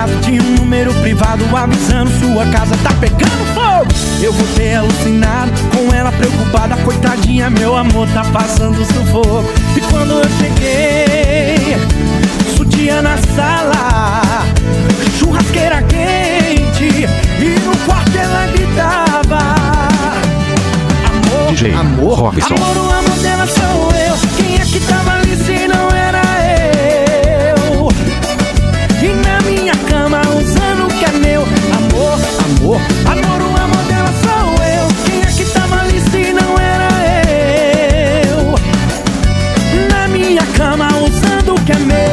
desesperado, tinha um número privado avisando sua casa tá pegando fogo. Eu voltei alucinado, com ela preocupada, coitadinha, meu amor tá passando sufoco. E quando eu cheguei, sutiã na sala, churrasqueira quente, e no quarto ela gritava: amor, DJ amor, Robson. amor, o amor dela sou eu. Quem é que tava ali se não era eu? E na minha cama usando o que é meu. Amor, amor, amor, o amor dela sou eu. Quem é que tava ali se não era eu? Na minha cama usando o que é meu.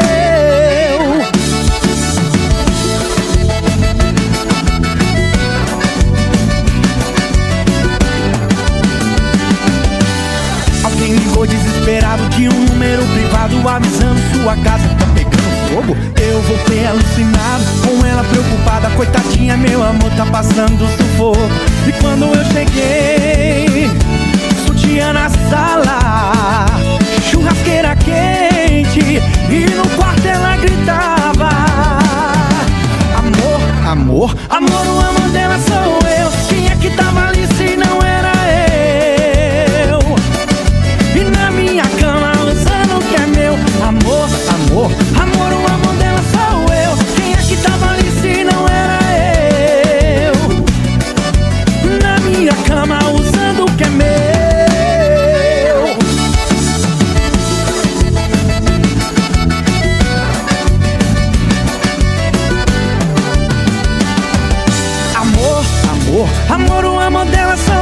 Alguém ligou desesperado, tinha um número privado avisando sua casa tá pegando fogo. Eu voltei alucinado, com ela preocupada, coitadinha, meu amor tá passando sufoco. E quando eu cheguei, sutiã na sala, churrasqueira quente, e no quarto ela gritava: amor, amor, amor, o amor dela sou eu. Quem é que tava ali se não era eu? E na minha cama usando o que é meu. Amor, amor, amor, o amor dela sou eu. Quem é que tava ali se não era eu? Na minha cama usando o que é meu. Amor, amor, amor, o amor dela sou